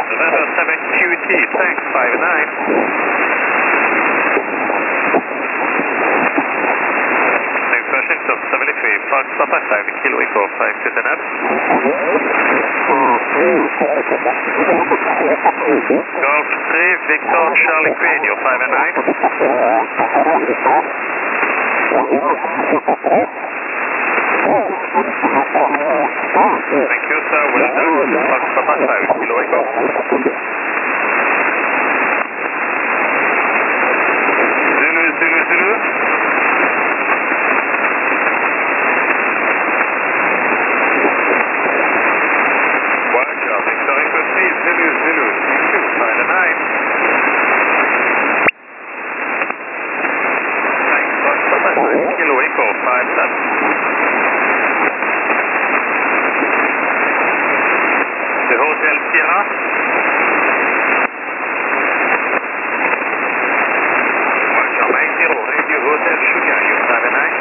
November 7 QT, thanks, 5-9. Next question, stop 73, Fox Papa 5, Kilo Echo 5 to 10 up. Golf 3, Victor Charlie Queen, you're 5-9. Thank you, sir. Well done. Fox Papa 5, Kilo Echo. Zulu, Zulu, Zulu. Well job. Victor Echo 3, Zulu, Zulu. Thank you, 5-9. Thanks, Fox Papa 5, Kilo Echo 5-7. The Hotel Sierra. Roger, 90, Radio Hotel Sugar, you're 5-9.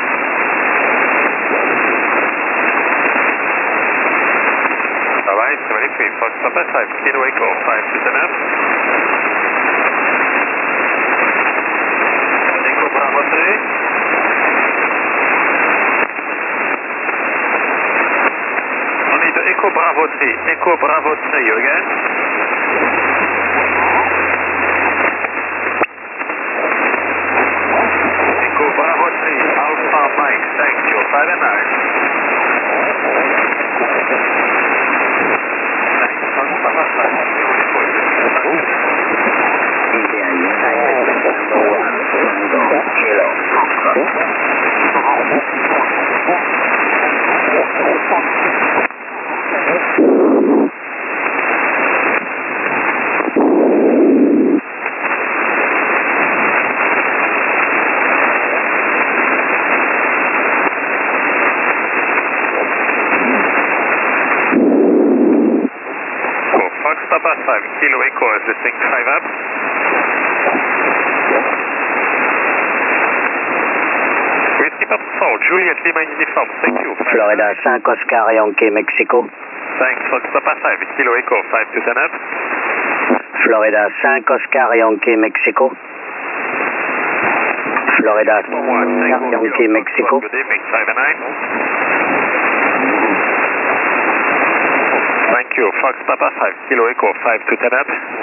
Alright, 73, Fox Papa 5, Kilo Echo 5 to 10 up. Echo Bravo 3. Echo Bravo 3, Echo Bravo 3, you again? Echo Bravo 3, Alpha Mike, thanks, you're 5-9. Thanks, Papa 5, India United number 1, Kilo, Papa 5, Kilo Echo is listening 5 up. Whiskey Papa 4, Juliet Lima Uniform, thank you. Florida 5 Oscar Yankee Mexico. Thanks, Fox Papa 5, Kilo Echo 5 to 10 up. Florida 5 Oscar Yankee Mexico. Florida 5 Yankee Mexico. Good evening, 5-9. Thank you, Fox Papa 5, Kilo Echo 5 to 10 up.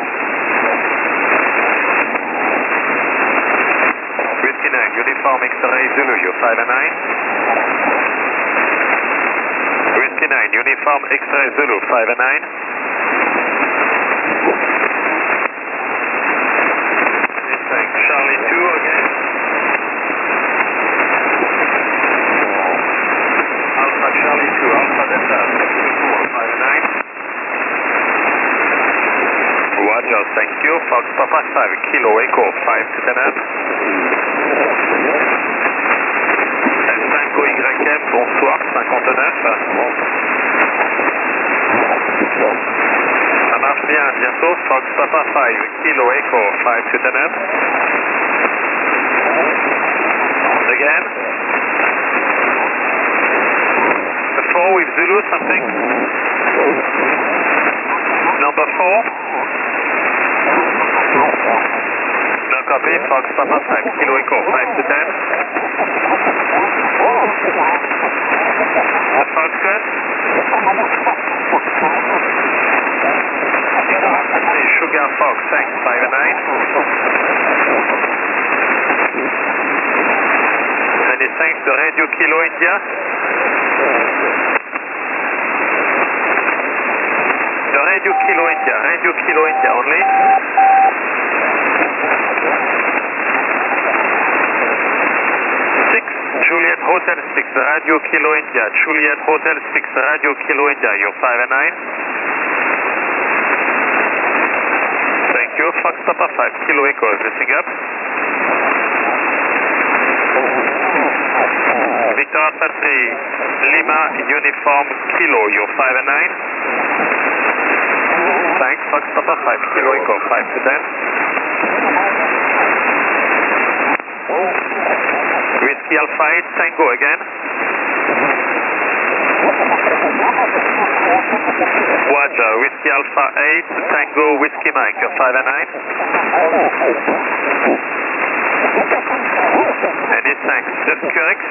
Whiskey 9, Uniform X-Ray Zulu, you're 5-9. Whiskey 9, Uniform X-Ray Zulu, 5-9. Thanks, Charlie 2 again. Alpha Charlie 2, Alpha Delta, 5-9. Roger, thank you. Fox Papa 5, Kilo Echo 5 to 10 up. Tango YM, bonsoir, 59. Ça marche bien, à bientôt. Fox Papa 5, Kilo Echo 5 to 10 up. Again. The 4 with Zulu, something. Number 4. No copy, Fox Papa 5, Kilo Echo 5 to 10. Fox good? Sugar Fox, thanks, 5-9. Many thanks to Radio Kilo India. The Radio Kilo India only. Juliet Hotel 6, Radio Kilo India. Juliet Hotel 6, Radio Kilo India. You're 5-9. Thank you. Fox Papa 5, Kilo Echo is listening up. Victor Alpha 3, Lima Uniform Kilo. You're 5-9. Thanks. Fox Papa 5, Kilo Echo 5 to 10. Whiskey Alpha 8, Tango again. Roger, Whiskey Alpha 8, Tango Whiskey Mike, 5 and 9. Many thanks. Just correct.